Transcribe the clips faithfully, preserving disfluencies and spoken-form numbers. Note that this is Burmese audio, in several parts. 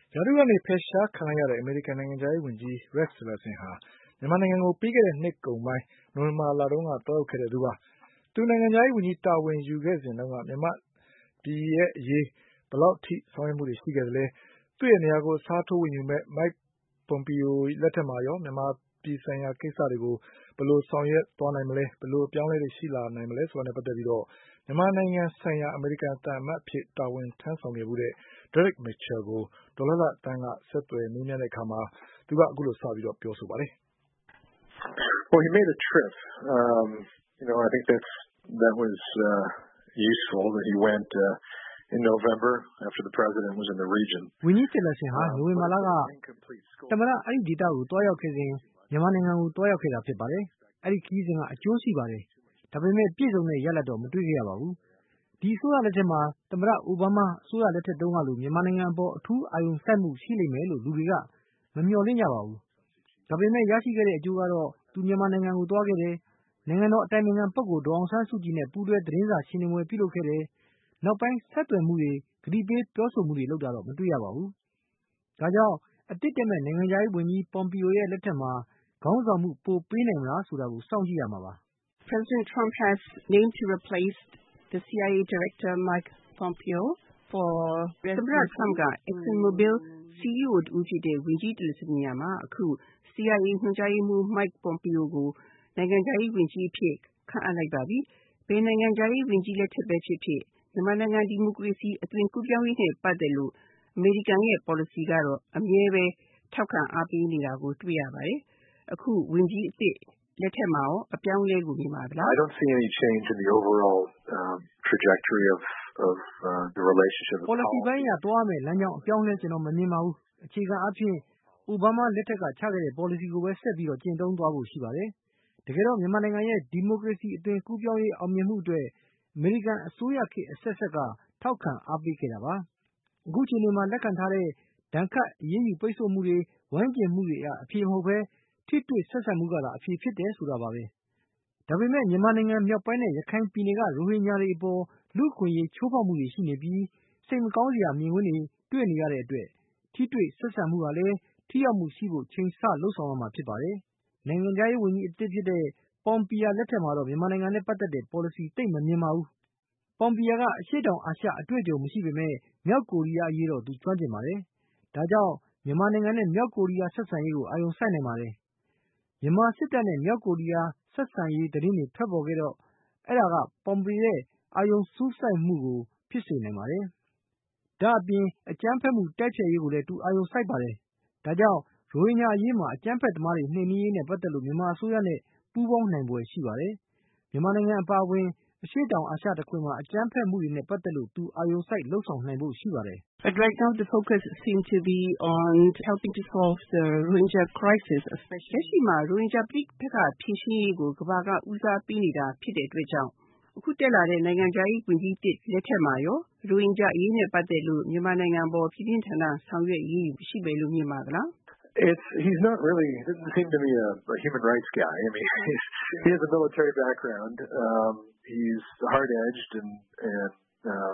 ရာထူးကနေဖယ်ရှားခံလိုက်ရတဲ့အမေရိကန်နိုင်ငံခြားရေးဝန်ကြီး Rex Tillerson ဟာမြန်မာနိုင်ငံကိုပြီးခဲ့တဲ့နှစ်ကုန်ပိုင်းနိုဝင်ဘာလတုန်းကသွားရောက်ခဲ့တဲ့သူပါ။သူနိုင်ငံခြားရေးဝန်ကြီးတာဝန်ယူခဲ့စဉ်တုန်းကမြန်မာပြည်ရဲ့အရေးဘယ်လောက်ထိဆောင်ရွက်မှုတွေရှိခဲ့သလဲ။သူ့ရဲ့နေရာကိုအစားထိုးဝင်ယူမဲ့ Mike Pompeo လက်ထက်မှာရောမြန်မာပြည်ဆိုင်ရာကိစ္စတွေကိုဘယ်လိုဆောင်ရွက်သွားနိုင်မလဲဘယ်လိုအပြောင်းအလဲတွေရှိလာနိုင်မလဲဆိုတာနဲ့ပတ်သက်ပြီးတော့မြန်မာနိုင်ငံဆိုင်ရာအမေရိကန်သံအမတ်အဖြစ်တာဝန်ထမ်းဆောင်ခဲ့မှုတဲ့ Derek Mitchell ကိုဒေါ်လာလတန်းကဆက်သွယ်မေးမြန်းတဲ့အခါမှာသူကအခုလိုစပြီးတော့ပြောဆိုပါတယ်။ Well, he made a trip. Um, you know, I think that's that was uh, useful that he went uh, in November after the president was in the region. ဝန်ကြီးတယ်လဆင်ဟာနိုဝင်ဘာလကတမန်အဲ့ဒီဒေသကိုတွားရောက်ခဲ့စဉ်မြန်မာနိုင်ငံကိုတွားရောက်ခဲ့တာဖြစ်ပါတယ်။အဲ့ဒီခရီးစဉ်ကအကျိုးရှိပါတယ်။ဒါပေမဲ့ပြည်စုံတဲ့ရလဒ်တော့မတွေ့ခဲ့ရပါဘူး။ဒီအစိုးရလက်ထက်မှာတမန်အိုဘားမားအစိုးရလက်ထက်တုန်းကလိုမြန်မာနိုင်ငံအပေါ်အထူးအာရုံစိုက်မှုရှိလိမ့်မယ်လို့လူတွေကမမျှော်လင့်ကြပါဘူး။ဒါပေမဲ့ရရှိခဲ့တဲ့အကျိုးကတော့သူမြန်မာနိုင်ငံကိုတွားခဲ့တယ်။နိုင်ငံတော်အတိုင်ပင်ခံပုဂ္ဂိုလ်ဒေါအောင်ဆန်းစုကြည်နဲ့ပူးတွဲသတင်းစာရှင်းလင်းပွဲပြုလုပ်ခဲ့တယ်။နောက်ပိုင်းဆက်သွယ်မှုတွေဂတိပေးပြောဆိုမှုတွေလုပ်တာတော့မတွေ့ရပါဘူး။ဒါကြောင့်အတိတ်တမဲ့နိုင်ငံခြားရေးဝန်ကြီး Pompeo ရဲ့လက်ထက်မှာခေါင်းဆောင်မှုပိုပေးနိုင်မလားဆိုတာကိုစောင့်ကြည့်ရမှာပါ။ President Trump has named to replace the C I A Director Mike Pompeo for သမ္မတ Trump က ExxonMobil စီ အီးအို တဦးဖြစ်တဲ့ဝန်ကြီးတယ်လဆင်နေရာမှာအခု C I A ညွှန်ကြားရေးမှူး Mike Pompeo ကိုနိုင်ငံခြားရေးဝန်ကြီးအဖြစ်ခန့်အပ်လိုက်ပါပြီ။ဘယ်နိုင်ငံခြားရေးဝန်ကြီးလက်ထက်ပဲဖြစ်ဖြစ်မြန်မာနိုင်ငံဒီမိုကရေစီအသွင်ကူးပြောင်းရေးနဲ့ပတ်သက်လို့အမေရိကန်ရဲ့ policy ကတော့အမြဲပဲထောက်ခံအားပေးနေတာကိုတွေ့ရပါတယ်။အခုဝန်ကြီးအသစ်လက်ထက်မှာရောအပြောင်းအလဲကိုမြင်ပါသလား I don't see any change in the overall um, trajectory of of uh, the relationship. Policy ပိုင်းကတွားမယ်လမ်းကြောင်းအပြောင်းလဲကျွန်တော်မမြင်ပါဘူး။အခြေခံအဖြစ်အိုဘားမားလက်ထက်ကချခဲ့တဲ့ policy ကိုပဲဆက်ပြီးတော့ကျင့်သုံးသွားဖို့ရှိပါတယ်။တကယ်တော့မြန်မာနိုင်ငံရဲ့ဒီမိုကရေစီအသွင်ကူးပြောင်းရေးအောင်မြင်မှုအတွက်အမေရိကန်အစိုးရခေတ်အဆက်ဆက်ကထောက်ခံအားပေးခဲ့တာပါ။အခုချိန်မှာလက်ခံထားတဲ့ဒဏ်ခတ်အရေးယူပိတ်ဆို့မှုတွေဝိုင်းကျဉ်မှုတွေအဖြစ်မဟုတ်ပဲထိတွေ့ဆက်ဆံမှုကသာအဖြစ်ဖြစ်တယ်ဆိုတာပါပဲ။ဒါပေမဲ့မြန်မာနိုင်ငံမြောက်ပိုင်းနဲ့ရခိုင်ပြည်နယ်ကရိုဟင်ဂျာတွေအပေါ်လူ့အခွင့်အရေးချိုးဖောက်မှုတွေရှိနေပြီးစိတ်မကောင်းစရာမြင်ကွင်းတွေတွေ့နေရတဲ့အတွက်ထိတွေ့ဆက်ဆံမှုကလည်းထိရောက်မှုရှိဖို့ချိန်ဆလှုပ်ဆောင်ရမှာဖြစ်ပါတယ်။နိုင်ငံခြားရေးဝန်ကြီးအသစ်ဖြစ်တဲ့ Pompeo လက်ထက်မှာတော့မြန်မာနိုင်ငံနဲ့ပတ်သက်တဲ့ policy သိပ်မမြင်ပါဘူး။ Pompeo ကအရှေ့တောင်အာရှအတွေ့အကြုံမရှိပေမဲ့မြောက်ကိုရီးယားအရေးတော့သူကျွမ်းကျင်ပါတယ်။ဒါကြောင့်မြန်မာနိုင်ငံနဲ့မြောက်ကိုရီးယားဆက်ဆံရေးကိုအာရုံစိုက်နိုင်ပါတယ်။မြန်မာစစ်တပ်နဲ့မြောက်ကိုရီးယားဆက်ဆံရေးသတင်းတွေထွက်ပေါ်ခဲ့တော့အဲ့ဒါက Pompeo ရဲ့အာရုံစူးစိုက်မှုကိုဖြစ်စေနိုင်ပါတယ်။ဒါအပြင်အကြမ်းဖက်မှုတိုက်ဖျက်ရေးကိုလည်းသူအာရုံစိုက်ပါတယ်။ဒါကြောင့်ရိုဟင်ဂျာအရေးမှာအကြမ်းဖက်သမားတွေနှိမ်နင်းရေးနဲ့ပတ်သက်လို့မြန်မာအစိုးရနဲ့ပူးပေါင်းနိုင်ပွဲရှိပါတယ်။မြန်မာနိုင်ငံအပါအဝင်အရှေ့တောင်အာရှတခွင်မှာအကြမ်းဖက်မှုတွေနဲ့ပတ်သက်လို့သူအာရုံစိုက်လှုပ်ဆောင်နိုင်ဖို့ရှိပါတယ်။ But right now the focus seems to be on helping to solve the Rohingya crisis, especially လက်ရှိမှာ Rohingya ပြည်ပကဖြေရှင်းရေးကိုကမ္ဘာကဦးစားပေးနေတာဖြစ်တဲ့အတွက်ကြောင့်အခုတက်လာတဲ့နိုင်ငံခြားရေးဝန်ကြီးတစ်လက်ထက်မှာရော Rohingya အရေးနဲ့ပတ်သက်လို့မြန်မာနိုင်ငံပေါ်ပြင်းပြင်းထန်ထန်ဆောင်ရွက်ရေးရှိမယ်လို့မြင်ပါသလား It's, he's not really, he doesn't seem to be a, a human rights guy. I mean, he's, he has a military background. Um, he's hard-edged and, and um,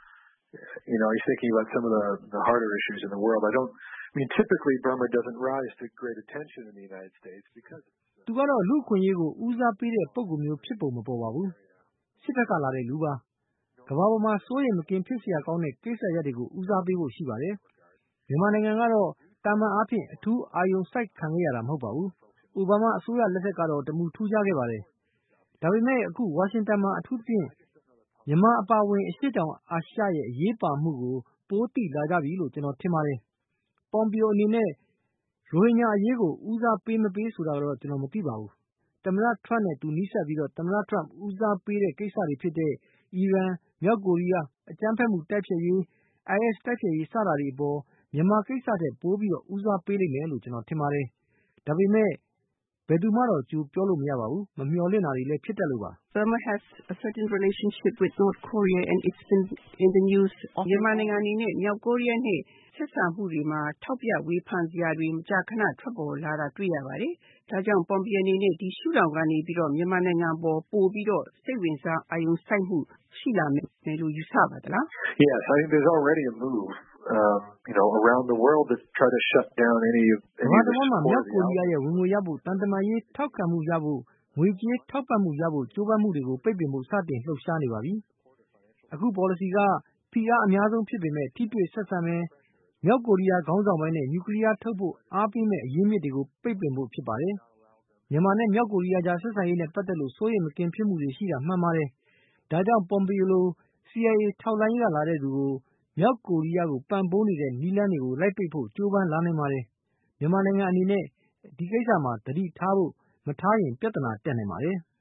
you know, he's thinking about some of the, the harder issues in the world. I don't, I mean, typically Burma doesn't rise to great attention in the United States because it's... သူကတော့လူခွင့်ရေးကိုဦးစားပေးတဲ့ပုံကူမျိုးဖြစ်ပုံမပေါ်ပါဘူး။စစ်ဘက်ကလာတဲ့လူပါ။ကမ္ဘာပေါ်မှာစိုးရိမ်မကင်းဖြစ်စရာကောင်းတဲ့ကိစ္စရပ်တွေကိုဦးစားပေးဖို့ရှိပါတယ်။မြန်မာနိုင်ငံကတော့တာမန်အားဖြင့်အထူးအာရုံစိုက်ခံရတာမဟုတ်ပါဘူး။အိုဘားမားအစိုးရလက်ထက်ကတော့တမူထူးခြားခဲ့ပါတယ်။ဒါပေမဲ့အခုဝါရှင်တန်မှာအထူးသဖြင့်မြန်မာအပါအဝင်အရှေ့တောင်အာရှရဲ့အရေးပါမှုကိုပိုသိလာကြပြီလို့ကျွန်တော်ထင်ပါတယ်။ Pompeo အနေနဲ့ရိုဟင်ဂျာအရေးကိုဦးစားပေးမပေးဆိုတာတော့ကျွန်တော်မသိပါဘူး။သမ္မတ Trump နဲ့သူနီးစပ်ပြီးတော့သမ္မတ Trump ဦးစားပေးတဲ့ကိစ္စတွေဖြစ်တဲ့အီရန်မြောက်ကိုရီးယားအကြမ်းဖက်မှုတိုက်ဖျက်ရေး I S တိုက်ဖျက်ရေးစတာတွေအပေါ်မြန်မာကိစ္စတဲ့ပိုပြီးတော့ဦးစားပေးလိမ့်မယ်လို့ကျွန်တော်ထင်ပါတယ်။ဒါပေမဲ့ဘယ်သူမှတော့ကြိုပြောလို့မရပါဘူး။မမျှော်လင့်တာတွေလည်းဖြစ်တတ်လို့ပါ။ Burma has a certain relationship with North Korea and it's been in the news. မြန်မာနိုင်ငံအနေနဲ့မြောက်ကိုရီးယားနဲ့ဆက်ဆံမှုတွေမှာထောက်ပြဝေဖန်စရာတွေမကြာခဏထွက်ပေါ်လာတာတွေ့ရပါတယ်။ဒါကြောင့် Pompeo အနေနဲ့ဒီရှုထောင့်ကနေပြီးတော့မြန်မာနိုင်ငံပေါ်ပို့ပြီးတော့စိတ်ဝင်စားအာရုံစိုက်မှုရှိလာမယ်လို့ယူဆပါသလား Yes, I think there's already a move um, you know, around the world to try to shut down any of ကမ any ္ဘာ of တ the ဝန်းမှာ support မြော of က် the ကိုရီးယား Allies. ရဲ့ဝင်ငွေရဖို့တန်တမာရေးထောက်ခံမှုရဖို့ငွေကြေးထောက်ပံ့မှုရဖို့ကြိုးပမ်းမှုတွေကိုပိတ်ပင်ဖို့စတင်လှုပ်ရှားနေပါပြီ။အခု policy ကဖိအားအများဆုံးဖြစ်ပေမဲ့ထိတွေ့ဆက်ဆံမယ်မြောက်ကိုရီးယားခေါင်းဆောင်ပိုင်းနဲ့နျူကလ িয়ার ထုတ်ဖို့အားပေးမဲ့အရင်းမြစ်တွေကိုပိတ်ပင်ဖို့ဖြစ်ပါတယ်။မြန်မာနဲ့မြောက်ကိုရီးယားကြားဆက်ဆံရေးနဲ့ပတ်သက်လို့စိုးရိမ်မကင်းဖြစ်မှုတွေရှိတာမှန်ပါတယ်။ဒါကြောင့် Pompeo လို C I A ထောက်လှမ်းရေးကလာတဲ့သူကိုမြောက်ကိုရီးယားကိုပံ့ပိုးနေတဲ့နည်းလမ်းတွေကိုလိုက်ပိတ်ဖို့ကြိုးပမ်းလာနိုင်ပါတယ်။မြန်မာနိုင်ငံအနေနဲ့ဒီကိစ္စမှာသတိထားဖို့မထားရင်ပြဿနာတက်နိုင်ပါတယ်။